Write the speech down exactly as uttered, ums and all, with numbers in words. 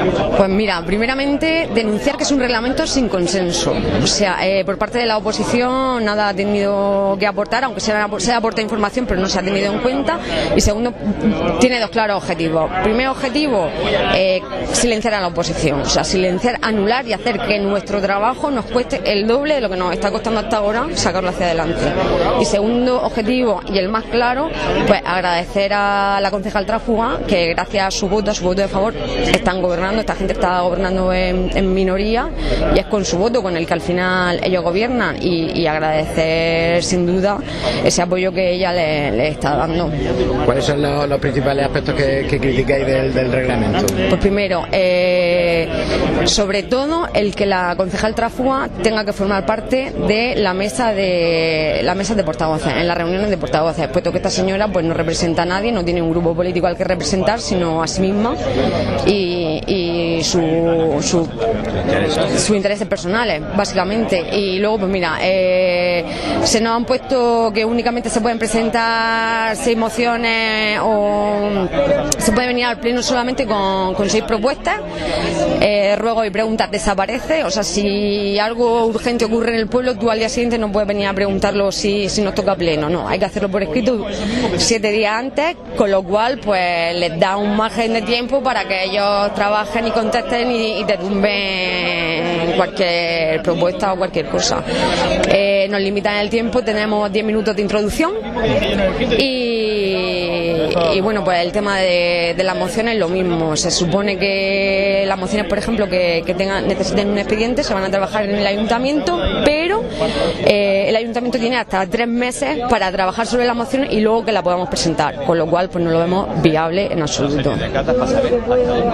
Pues mira, primeramente denunciar que es un reglamento sin consenso. O sea, eh, por parte de la oposición nada ha tenido que aportar, aunque se ha, se ha aportado información, pero no se ha tenido en cuenta. Y segundo, tiene dos claros objetivos. Primer objetivo, eh, silenciar a la oposición. O sea, silenciar, anular y hacer que nuestro trabajo nos cueste el doble de lo que nos está costando hasta ahora sacarlo hacia adelante. Y segundo objetivo, y el más claro, pues agradecer a la concejal tráfuga que gracias a su voto, a su voto de favor, están gobernando. Esta gente está gobernando en, en minoría y es con su voto con el que al final ellos gobiernan, y, y agradecer sin duda ese apoyo que ella le, le está dando. ¿Cuáles son los, los principales aspectos que, que criticáis del, del reglamento? Pues primero, eh, sobre todo el que la concejal tráfuga tenga que formar parte de la mesa de la mesa de portavoces, en las reuniones de portavoces, puesto que esta señora pues no representa a nadie, no tiene un grupo político al que representar, sino a sí misma y, y su, su sus intereses personales, básicamente. Y luego, pues mira, eh, se nos han puesto que únicamente se pueden presentar seis mociones o se puede venir al pleno solamente con, con seis propuestas. Eh, ruegos y preguntas desaparece. O sea, si algo urgente ocurre en el pueblo, tú al día siguiente no puedes venir a preguntarlo si, si nos toca pleno. No, hay que hacerlo por escrito siete días antes, con lo cual pues les da un margen de tiempo para que ellos trabajen y contesten y, y te tumben cualquier propuesta o cualquier cosa. Eh, nos limitan el tiempo, tenemos diez minutos de introducción y, y bueno, pues el tema de, de las mociones lo mismo. Se supone que las mociones, por ejemplo, que, que tengan, necesiten un expediente, se van a trabajar en el ayuntamiento, pero eh, el ayuntamiento tiene hasta tres meses para trabajar sobre las mociones y luego que la podamos presentar, con lo cual pues no lo vemos viable en absoluto.